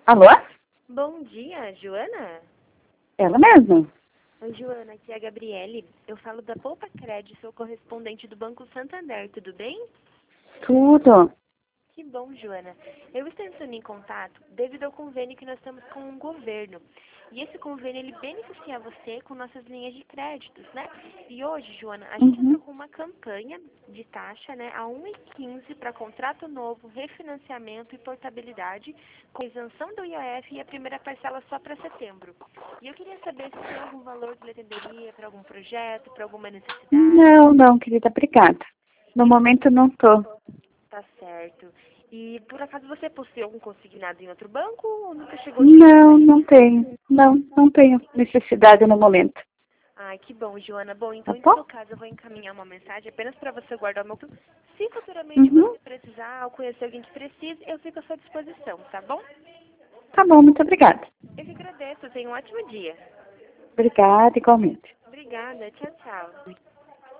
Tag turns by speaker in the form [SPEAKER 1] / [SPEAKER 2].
[SPEAKER 1] Alô?
[SPEAKER 2] Bom dia, Joana?
[SPEAKER 1] Ela mesma?
[SPEAKER 2] Oi, Joana, aqui é a Gabriele. Eu falo da Poupa Cred, sou correspondente do Banco Santander, tudo bem?
[SPEAKER 1] Tudo.
[SPEAKER 2] Que bom, Joana. Eu estou entrando em contato devido ao convênio que nós temos com o governo. E esse convênio, ele beneficia você com nossas linhas de créditos, né? E hoje, Joana, a gente entrou
[SPEAKER 1] Uhum.
[SPEAKER 2] com uma campanha de taxa, né, a 1,15 para contrato novo, refinanciamento e portabilidade, com isenção do IOF e a primeira parcela só para setembro. E eu queria saber se tem algum valor que lhe atenderia para algum projeto, para alguma necessidade.
[SPEAKER 1] Não, querida, obrigada. No
[SPEAKER 2] E
[SPEAKER 1] momento não tô.
[SPEAKER 2] tá certo. E por acaso você possui algum consignado em outro banco ou nunca chegou a utilizar essa
[SPEAKER 1] Não
[SPEAKER 2] linha?
[SPEAKER 1] tenho. Não tenho necessidade no momento.
[SPEAKER 2] Ai, que bom, Joana. Bom,
[SPEAKER 1] Tá
[SPEAKER 2] então em
[SPEAKER 1] bom?
[SPEAKER 2] todo caso eu vou encaminhar uma mensagem apenas para você guardar o meu. Se futuramente
[SPEAKER 1] Uhum.
[SPEAKER 2] você precisar ou conhecer alguém que precise, eu fico à sua disposição, tá bom?
[SPEAKER 1] Tá bom, muito obrigada.
[SPEAKER 2] Eu que agradeço. Tenha um ótimo dia.
[SPEAKER 1] Obrigada, igualmente.
[SPEAKER 2] Obrigada. Tchau, tchau.